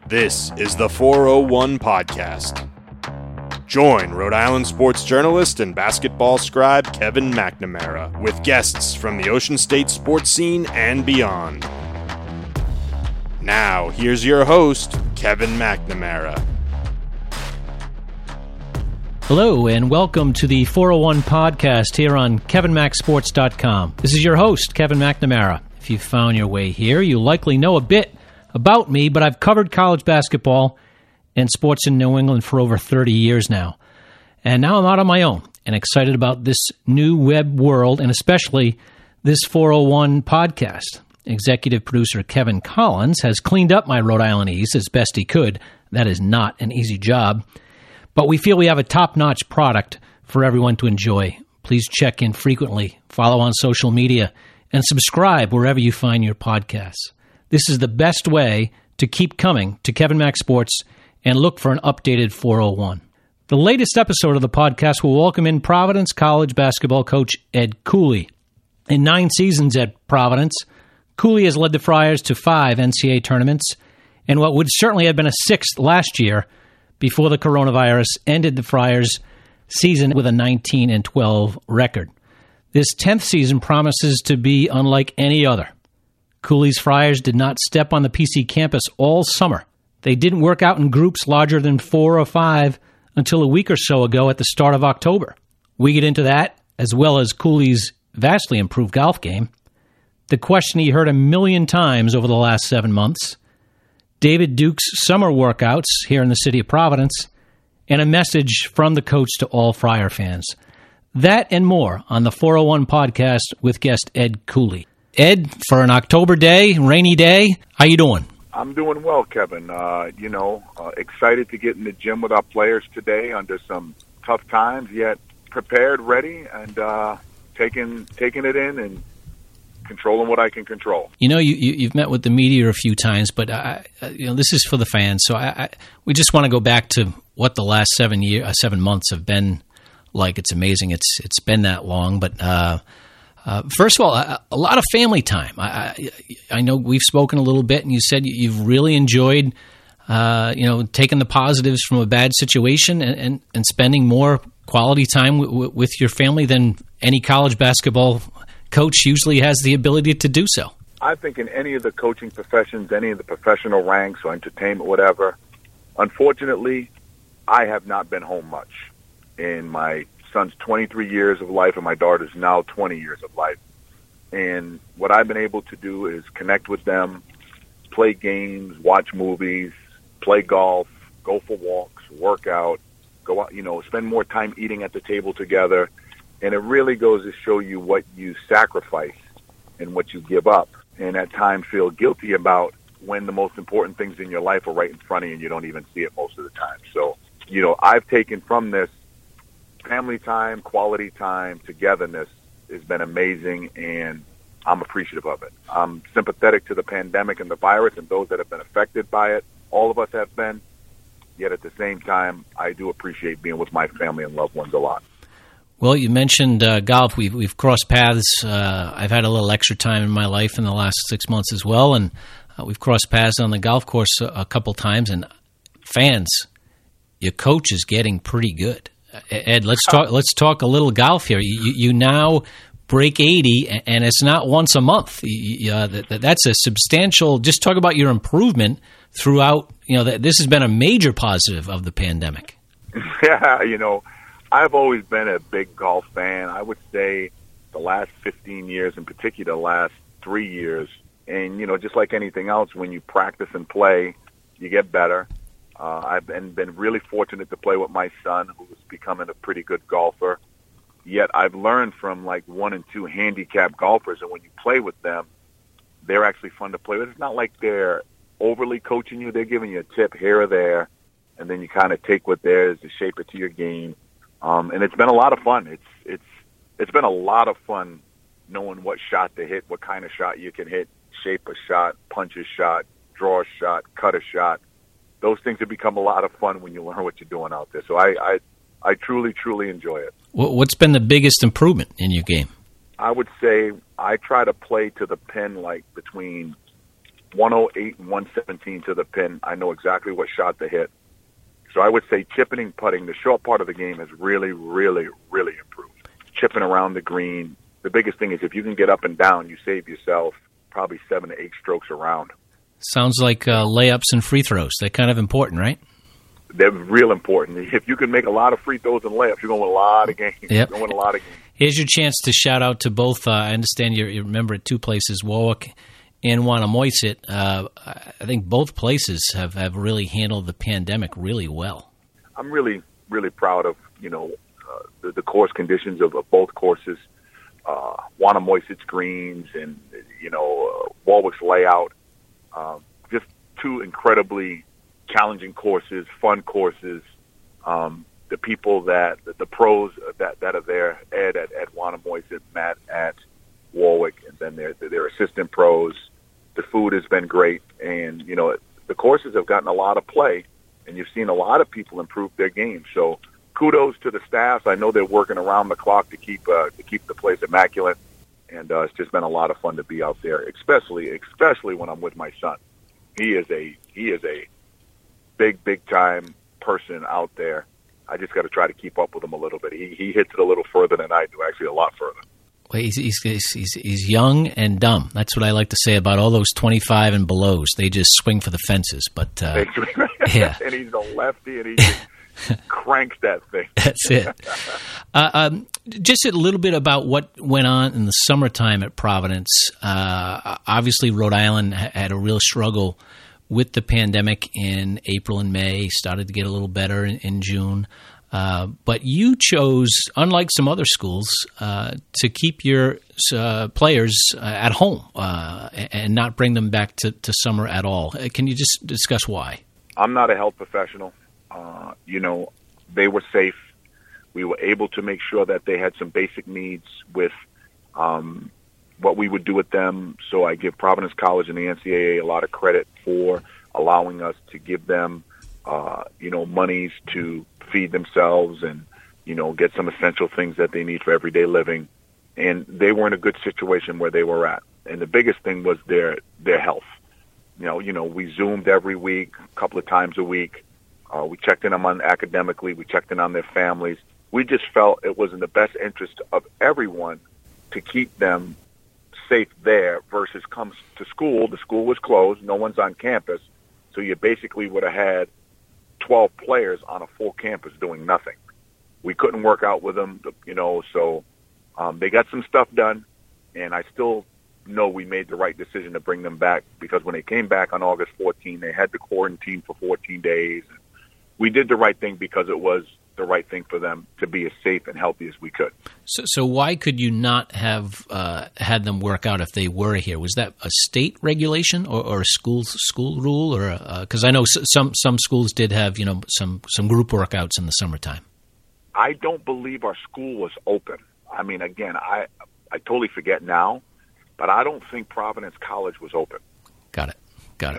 This is the 401 Podcast. Join Rhode Island sports journalist and basketball scribe Kevin McNamara with guests from the Ocean State sports scene and beyond. Now, here's your host, Kevin McNamara. Hello, and welcome to the 401 Podcast here on KevinMacSports.com. This is your host, Kevin McNamara. If you found your way here, you likely know a bit about me, but I've covered college basketball and sports in New England for over 30 years now. And now I'm out on my own and excited about this new web world and especially this 401 podcast. Executive producer Kevin Collins has cleaned up my Rhode Islandese as best he could. That is not an easy job. But we feel we have a top-notch product for everyone to enjoy. Please check in frequently, follow on social media, and subscribe wherever you find your podcasts. This is the best way to keep coming to Kevin Mac Sports and look for an updated 401. The latest episode of the podcast will welcome in Providence College basketball coach Ed Cooley. In 9 seasons at Providence, Cooley has led the Friars to 5 NCAA tournaments and what would certainly have been a 6th last year before the coronavirus ended the Friars' season with a 19-12 record. This 10th season promises to be unlike any other. Cooley's Friars did not step on the PC campus all summer. They didn't work out in groups larger than 4 or 5 until a week or so ago at the start of October. We get into that, as well as Cooley's vastly improved golf game, the question he heard 1 million times over the last 7 months, David Duke's summer workouts here in the city of Providence, and a message from the coach to all Friar fans. That and more on the 401 Podcast with guest Ed Cooley. Ed, for an October day, rainy day, how you doing? I'm doing well, Kevin. Excited to get in the gym with our players today under some tough times, yet prepared, ready, and taking it in and controlling what I can control. You know, you've met with the media a few times, but this is for the fans. So we just want to go back to what the last 7 months have been like. It's amazing. It's been that long, but. First of all, a lot of family time. I know we've spoken a little bit, and you said you've really enjoyed, taking the positives from a bad situation and spending more quality time with your family than any college basketball coach usually has the ability to do so. I think in any of the coaching professions, any of the professional ranks or entertainment, whatever, unfortunately, I have not been home much in my son's 23 years of life and my daughter's now 20 years of life. And what I've been able to do is connect with them, play games, watch movies, play golf, go for walks, work out, go out, spend more time eating at the table together. And it really goes to show you what you sacrifice and what you give up. And at times feel guilty about when the most important things in your life are right in front of you and you don't even see it most of the time. So, I've taken from this family time, quality time, togetherness has been amazing, and I'm appreciative of it. I'm sympathetic to the pandemic and the virus and those that have been affected by it. All of us have been, yet at the same time, I do appreciate being with my family and loved ones a lot. Well, you mentioned golf. We've crossed paths. I've had a little extra time in my life in the last 6 months as well, and we've crossed paths on the golf course a couple times. And fans, your coach is getting pretty good. Ed, let's talk a little golf here. You now break 80, and it's not once a month. That's a substantial. Just talk about your improvement throughout. This has been a major positive of the pandemic. Yeah, I've always been a big golf fan. I would say the last 15 years, in particular, the last 3 years, and just like anything else, when you practice and play, you get better. I've been really fortunate to play with my son, who's becoming a pretty good golfer. Yet I've learned from 1 and 2 handicap golfers, and when you play with them, they're actually fun to play with. It's not like they're overly coaching you. They're giving you a tip here or there, and then you kind of take what there is to shape it to your game. And it's been a lot of fun. It's been a lot of fun knowing what shot to hit, what kind of shot you can hit, shape a shot, punch a shot, draw a shot, cut a shot. Those things have become a lot of fun when you learn what you're doing out there. So I truly, truly enjoy it. What's been the biggest improvement in your game? I would say I try to play to the pin between 108 and 117 to the pin. I know exactly what shot to hit. So I would say chipping and putting, the short part of the game has really, really, really improved. Chipping around the green. The biggest thing is if you can get up and down, you save yourself probably 7 to 8 strokes around. Sounds like layups and free throws. They're kind of important, right? They're real important. If you can make a lot of free throws and layups, you're going to win a lot of games. Yep. You're going to win a lot of games. Here's your chance to shout out to both. I understand you remember at 2 places, Warwick and Wannamoysit. I think both places have really handled the pandemic really well. I'm really, really proud of, the course conditions of both courses. Wannamoysit's greens and, Warwick's layout. Just 2 incredibly challenging courses, fun courses. The people the pros that are there, Ed at Wannamoysit, Matt at Warwick, and then their assistant pros. The food has been great, and, the courses have gotten a lot of play, and you've seen a lot of people improve their game. So kudos to the staff. I know they're working around the clock to keep the place immaculate, and it's just been a lot of fun to be out there, especially when I'm with my son. He is a big time person out there. I just got to try to keep up with him a little bit. He hits it a little further than I do, actually a lot further. Well, he's young and dumb. That's what I like to say about all those 25 and belows. They just swing for the fences. But yeah, and he's a lefty, and he just cranks that thing. That's it. Just a little bit about what went on in the summertime at Providence. Obviously, Rhode Island had a real struggle with the pandemic in April and May. Started to get a little better in June. But you chose, unlike some other schools, to keep your players at home and not bring them back to summer at all. Can you just discuss why? I'm not a health professional. They were safe. We were able to make sure that they had some basic needs with what we would do with them. So I give Providence College and the NCAA a lot of credit for allowing us to give them, monies to feed themselves and, get some essential things that they need for everyday living. And they were in a good situation where they were at. And the biggest thing was their health. We Zoomed every week, a couple of times a week. We checked in on them academically. We checked in on their families. We just felt it was in the best interest of everyone to keep them safe there versus come to school. The school was closed. No one's on campus. So you basically would have had 12 players on a full campus doing nothing. We couldn't work out with them, so they got some stuff done, and I still know we made the right decision to bring them back because when they came back on August 14, they had to quarantine for 14 days. We did the right thing because it was the right thing for them to be as safe and healthy as we could. So why could you not have had them work out if they were here? Was that a state regulation or a school rule, or because I know some schools did have some group workouts in the summertime? I don't believe our school was open. I mean, again, I totally forget now, but I don't think Providence College was open. Got it.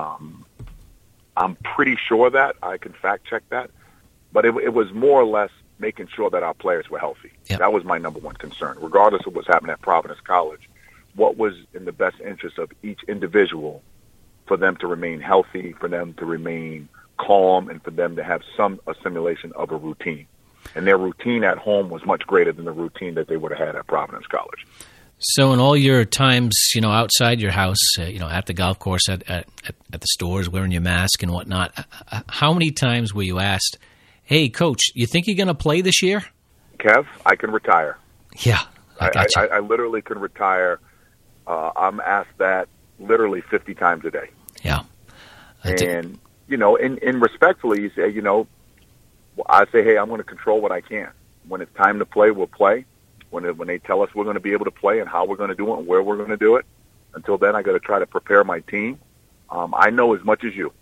I'm pretty sure that I can fact check that. But it was more or less making sure that our players were healthy. Yep. That was my number one concern. Regardless of what's happening at Providence College, what was in the best interest of each individual for them to remain healthy, for them to remain calm, and for them to have some assimilation of a routine. And their routine at home was much greater than the routine that they would have had at Providence College. So in all your times, outside your house, at the golf course, at the stores, wearing your mask and whatnot, how many times were you asked, hey, Coach, you think you're going to play this year? Kev, I can retire. Yeah, I got you. I literally can retire. I'm asked that literally 50 times a day. Yeah. And, and respectfully, you say, I say, hey, I'm going to control what I can. When it's time to play, we'll play. When they tell us we're going to be able to play and how we're going to do it and where we're going to do it, until then, I got to try to prepare my team. I know as much as you,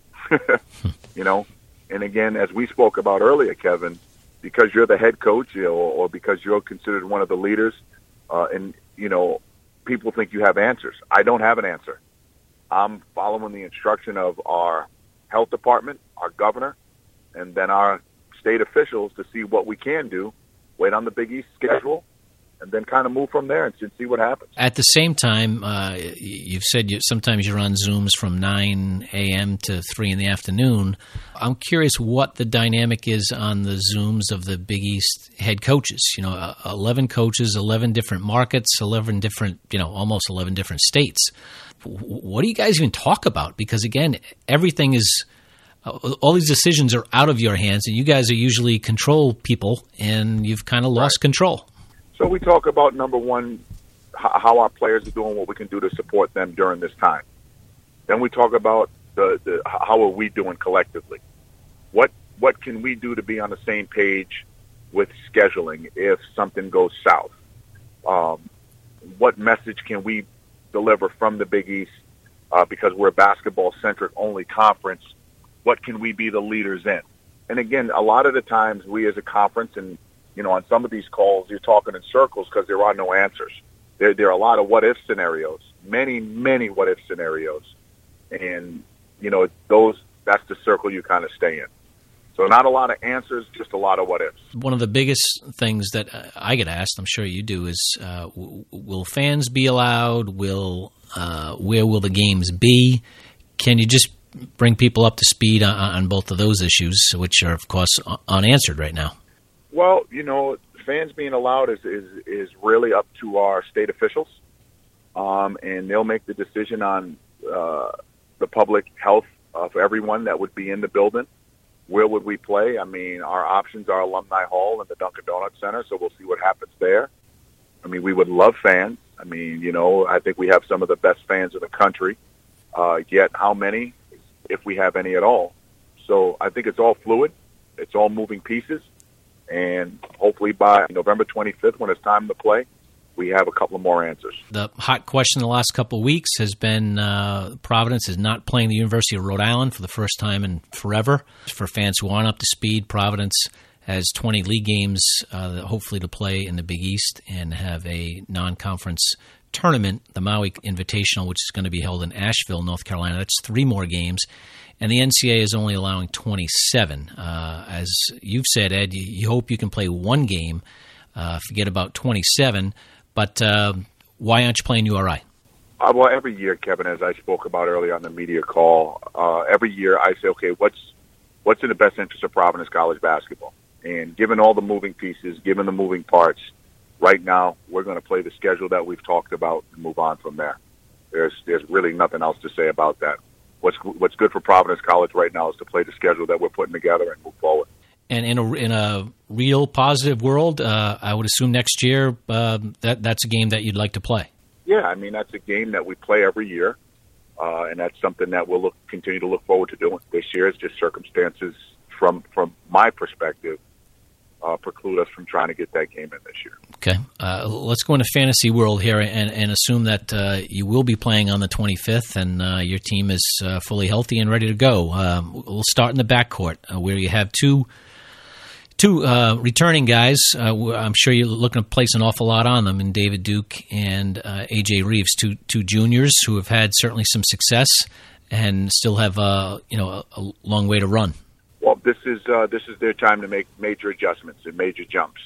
And again, as we spoke about earlier, Kevin, because you're the head coach, or because you're considered one of the leaders, and people think you have answers. I don't have an answer. I'm following the instruction of our health department, our governor, and then our state officials to see what we can do. Wait on the Big East schedule, and then kind of move from there and see what happens. At the same time, you've said sometimes you're on Zooms from 9 a.m. to 3 in the afternoon. I'm curious what the dynamic is on the Zooms of the Big East head coaches. 11 coaches, 11 different markets, 11 different, almost 11 different states. What do you guys even talk about? Because, again, everything is all these decisions are out of your hands, and you guys are usually control people, and you've kind of lost control. So we talk about, number one, how our players are doing, what we can do to support them during this time. Then we talk about the how are we doing collectively. What can we do to be on the same page with scheduling if something goes south? What message can we deliver from the Big East because we're a basketball-centric only conference? What can we be the leaders in? And again, a lot of the times we as a conference, and on some of these calls, you're talking in circles because there are no answers. There are a lot of what-if scenarios, many what-if scenarios. And, that's the circle you kind of stay in. So not a lot of answers, just a lot of what-ifs. One of the biggest things that I get asked, I'm sure you do, is will fans be allowed? Where will the games be? Can you just bring people up to speed on both of those issues, which are, of course, unanswered right now? Well, fans being allowed is really up to our state officials, and they'll make the decision on the public health for everyone that would be in the building. Where would we play? I mean, our options are Alumni Hall and the Dunkin' Donuts Center, so we'll see what happens there. I mean, we would love fans. I mean, I think we have some of the best fans in the country, yet how many, if we have any at all. So I think it's all fluid. It's all moving pieces. And hopefully by November 25th, when it's time to play, we have a couple of more answers. The hot question the last couple of weeks has been Providence is not playing the University of Rhode Island for the first time in forever. For fans who aren't up to speed, Providence has 20 league games hopefully to play in the Big East and have a non-conference tournament, the Maui Invitational, which is going to be held in Asheville, North Carolina. That's 3 more games. And the NCAA is only allowing 27. As you've said, Ed, you hope you can play one game, forget about 27. But why aren't you playing URI? Well, every year, Kevin, as I spoke about earlier on the media call, every year I say, okay, what's in the best interest of Providence College basketball? And given all the moving pieces, given the moving parts, right now we're going to play the schedule that we've talked about and move on from there. There's really nothing else to say about that. What's good for Providence College right now is to play the schedule that we're putting together and move forward. And in a real positive world, I would assume next year that's a game that you'd like to play. Yeah, I mean, that's a game that we play every year, and that's something that we'll continue to look forward to doing. This year is just circumstances, from my perspective, preclude us from trying to get that game in this year. Okay. Let's go into fantasy world here and assume that you will be playing on the 25th and your team is fully healthy and ready to go. We'll start in the backcourt where you have two returning guys. I'm sure you're looking to place an awful lot on them in David Duke and A.J. Reeves, two juniors who have had certainly some success and still have a long way to run. Well, this is their time to make major adjustments and major jumps.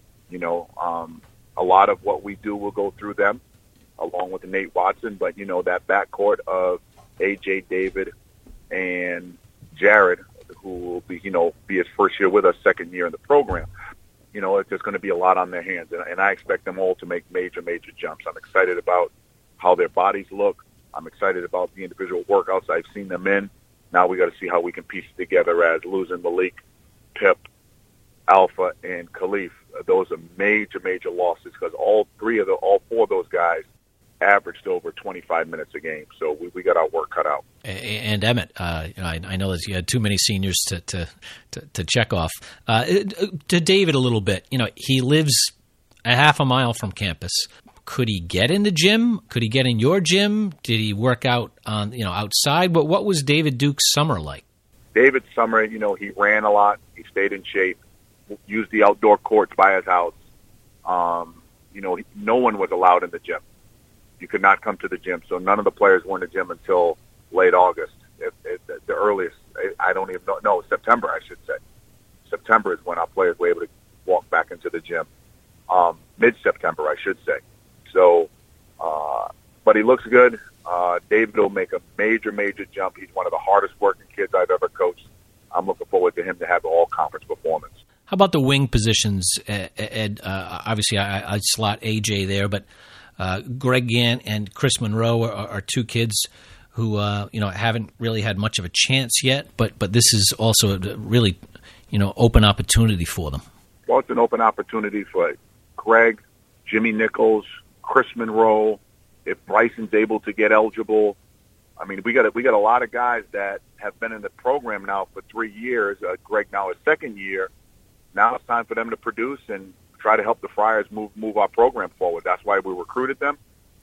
A lot of what we do will go through them, along with Nate Watson. But that backcourt of A.J., David, and Jared, who will be his first year with us, second year in the program. There's going to be a lot on their hands, and I expect them all to make major jumps. I'm excited about how their bodies look. I'm excited about the individual workouts I've seen them in. Now we got to see how we can piece it together as losing Malik, Pip, Alpha, and Khalif. Those are major losses because all four of those guys averaged over 25 minutes a game. So we got our work cut out. And Emmett, I know that you had too many seniors to check off. To David a little bit, he lives a half a mile from campus. Could he get in the gym? Could he get in your gym? Did he work out on outside? But what was David Duke's summer like? David's summer, he ran a lot. He stayed in shape. Used the outdoor courts by his house. No one was allowed in the gym. You could not come to the gym, so none of the players were in the gym until late August. The earliest, I don't even know. No, September, I should say. September is when our players were able to walk back into the gym. mid-September, I should say. So, but he looks good. David will make a major, major jump. He's one of the hardest working kids I've ever coached. I'm looking forward to him to have an all-conference performance. How about the wing positions, Ed? Obviously, I slot AJ there, but Greg Gant and Chris Monroe are two kids who haven't really had much of a chance yet. But this is also a really open opportunity for them. Well, it's an open opportunity for Greg, Jimmy Nichols, Chris Monroe. If Bryson's able to get eligible, I mean, we got a lot of guys that have been in the program now for 3 years. Greg now his second year. Now it's time for them to produce and try to help the Friars move our program forward. That's why we recruited them.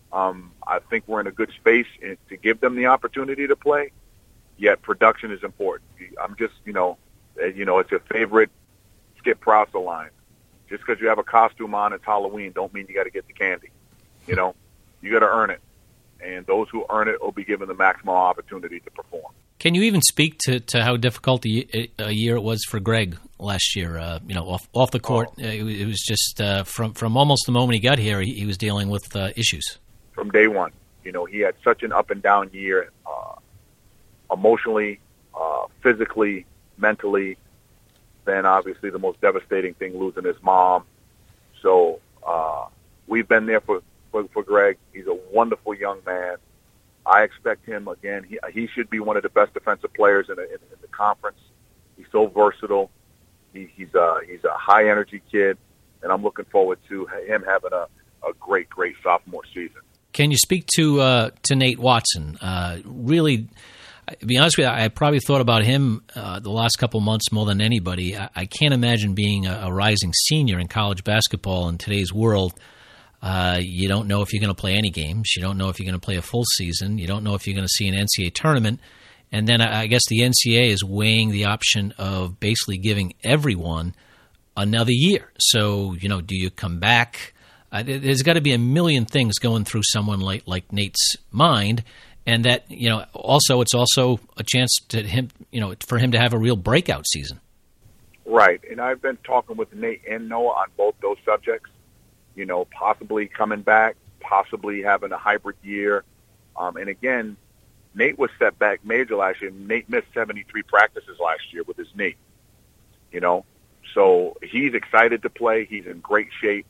I think we're in a good space to give them the opportunity to play. Yet production is important. I'm just, it's your favorite Skip Prouser line. Just because you have a costume on, it's Halloween, don't mean you got to get the candy. You got to earn it. And those who earn it will be given the maximum opportunity to perform. Can you even speak to how difficult a year it was for Greg last year? Off the court, it was just from almost the moment he got here, he was dealing with issues. From day one, he had such an up and down year, emotionally, physically, mentally. Then obviously the most devastating thing, losing his mom. So we've been there for Greg. He's a wonderful young man. I expect him, again, he should be one of the best defensive players in the conference. He's so versatile. He's a high-energy kid, and I'm looking forward to him having a great, great sophomore season. Can you speak to Nate Watson? Really, to be honest with you, I probably thought about him the last couple months more than anybody. I can't imagine being a rising senior in college basketball in today's world. You don't know if you're going to play any games. You don't know if you're going to play a full season. You don't know if you're going to see an NCAA tournament. And then I guess the NCAA is weighing the option of basically giving everyone another year. So, do you come back? There's got to be a million things going through someone like Nate's mind. And that, also it's also a chance to him, for him to have a real breakout season. Right. And I've been talking with Nate and Noah on both those subjects. Possibly coming back, possibly having a hybrid year. And again, Nate was set back major last year. Nate missed 73 practices last year with his knee. So he's excited to play. He's in great shape.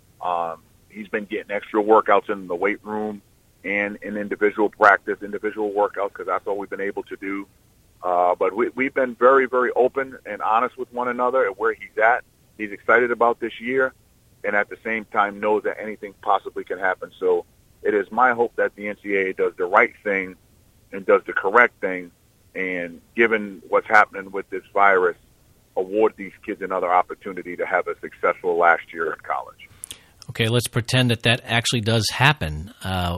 He's been getting extra workouts in the weight room and in individual practice, individual workouts, because that's all we've been able to do. But we've been very, very open and honest with one another at where he's at. He's excited about this year, and at the same time knows that anything possibly can happen. So it is my hope that the NCAA does the right thing and does the correct thing, and given what's happening with this virus, award these kids another opportunity to have a successful last year in college. Okay, let's pretend that actually does happen.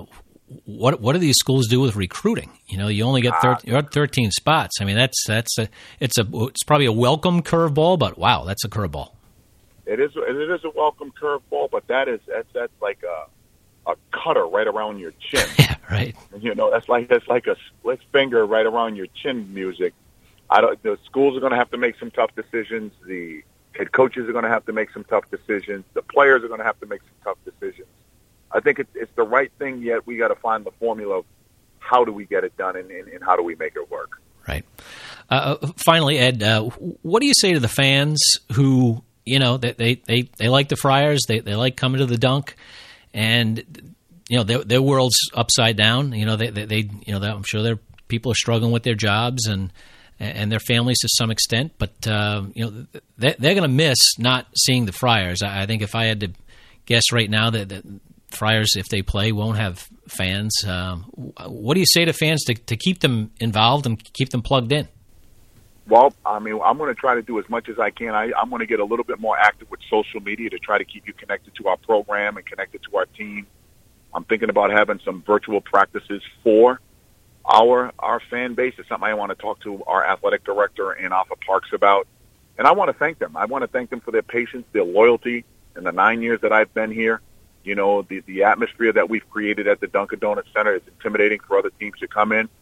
What do these schools do with recruiting? You only get you're at 13 spots. I mean, it's probably a welcome curveball, but wow, that's a curveball. It is a welcome curveball, but that's like a cutter right around your chin. Yeah, right. That's like a split finger right around your chin music. The schools are going to have to make some tough decisions. The head coaches are going to have to make some tough decisions. The players are going to have to make some tough decisions. I think it's the right thing, yet we got to find the formula of how do we get it done and how do we make it work. Right. Finally, Ed, what do you say to the fans who, they like the Friars, they like coming to the Dunk, and their world's upside down. I'm sure their people are struggling with their jobs and their families to some extent, but they're going to miss not seeing the Friars. I think if I had to guess right now that Friars, if they play, won't have fans. What do you say to fans to keep them involved and keep them plugged in? Well, I'm going to try to do as much as I can. I'm going to get a little bit more active with social media to try to keep you connected to our program and connected to our team. I'm thinking about having some virtual practices for our fan base. It's something I want to talk to our athletic director and Alpha Parks about. And I want to thank them. I want to thank them for their patience, their loyalty in the 9 years that I've been here. The atmosphere that we've created at the Dunkin' Donuts Center is intimidating for other teams to come in.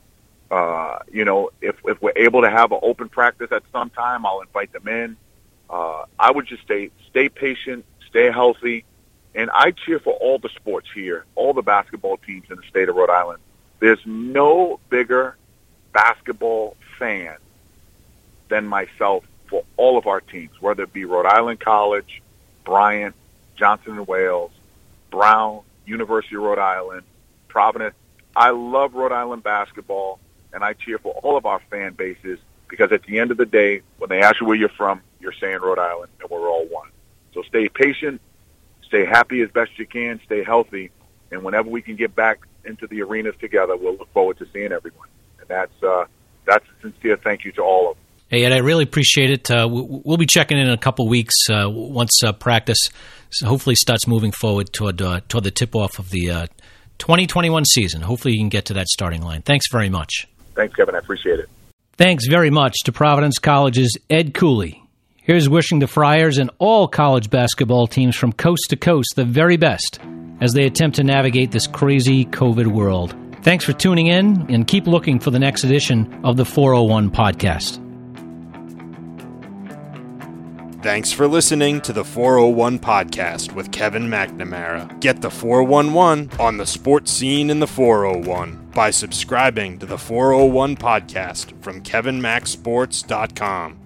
If we're able to have an open practice at some time, I'll invite them in. I would just stay patient, stay healthy. And I cheer for all the sports here, all the basketball teams in the state of Rhode Island. There's no bigger basketball fan than myself for all of our teams, whether it be Rhode Island College, Bryant, Johnson & Wales, Brown, University of Rhode Island, Providence. I love Rhode Island basketball, and I cheer for all of our fan bases because at the end of the day, when they ask you where you're from, you're saying Rhode Island, and we're all one. So stay patient, stay happy as best you can, stay healthy, and whenever we can get back into the arenas together, we'll look forward to seeing everyone. And that's a sincere thank you to all of them. Hey, Ed, I really appreciate it. We'll be checking in a couple weeks once practice hopefully starts moving forward toward the tip-off of the 2021 season. Hopefully you can get to that starting line. Thanks very much. Thanks, Kevin. I appreciate it. Thanks very much to Providence College's Ed Cooley. Here's wishing the Friars and all college basketball teams from coast to coast the very best as they attempt to navigate this crazy COVID world. Thanks for tuning in, and keep looking for the next edition of the 401 Podcast. Thanks for listening to the 401 Podcast with Kevin McNamara. Get the 411 on the sports scene in the 401 by subscribing to the 401 Podcast from KevinMacSports.com.